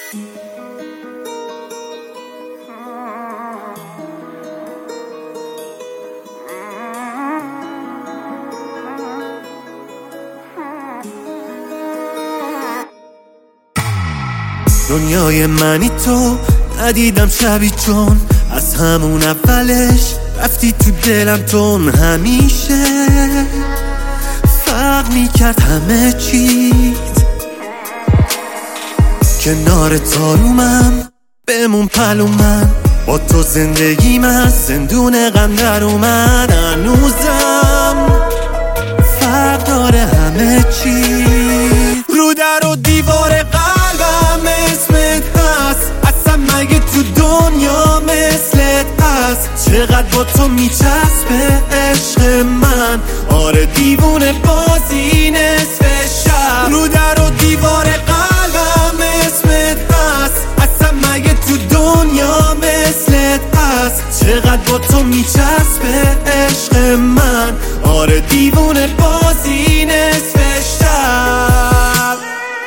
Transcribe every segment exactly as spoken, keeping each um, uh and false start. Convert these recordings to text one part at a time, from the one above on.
دنیای منی تو ندیدم شبی، چون از همون اولش رفتی تو دلم. تون همیشه فرق میکرد همه چیز، کنار تارومم بمون پلو من، با تو زندگی من زندون غم در اومد. هنوزم فرق داره همه چیز، رو در و دیوار قلبم اسمت هست، اصلا مگه تو دنیا مثلت هست؟ چقدر با تو میچسبه عشق من، آره دیوونه بازی نصف شب. رو در و دیوار قلبم اسمت هست، اصلا مگه تو دنیا مثلت هست؟ چقدر با تو میچسبه عشق من، آره دیوونه بازی نصف شب.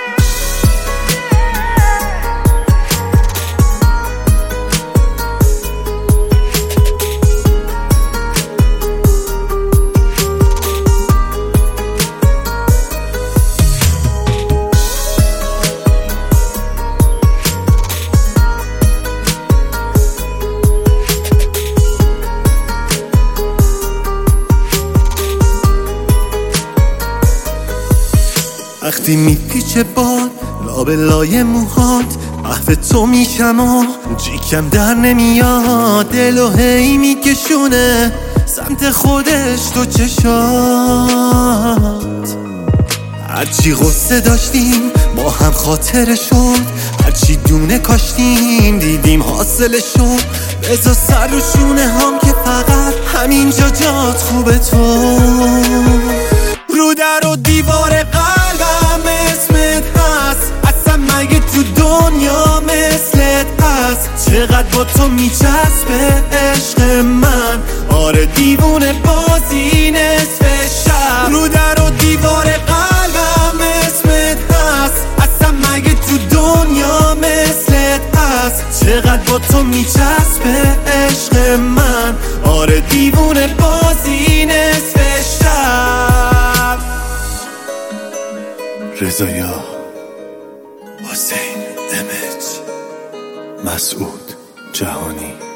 وقتی میپیچه باد لابلای موهات، محو تو میشم و جیکم در نمیاد. دلو هی میکشونه سمت خودش تو چشات، هرچی غصه داشتیم با هم خاطره شد، هرچی دونه کاشتیم دیدیم حاصله شد. بذار سر رو شونه هم که فقط همینجا جات خوبه تو. رو در و دیوار قلبم اسمت هست، اصلا مگه تو دنیا مثلت هست؟ چقدر با تو میچسبه عشق من، آره دیوونه بازی نصف شب. رو در و دیوار قلبم اسمت هست، اصلا مگه تو دنیا مثلت هست؟ چقدر با تو میچسبه عشق من، آره دیوونه بازی نصف شب. رضایا، حسین، امج، مسعود، جهانی.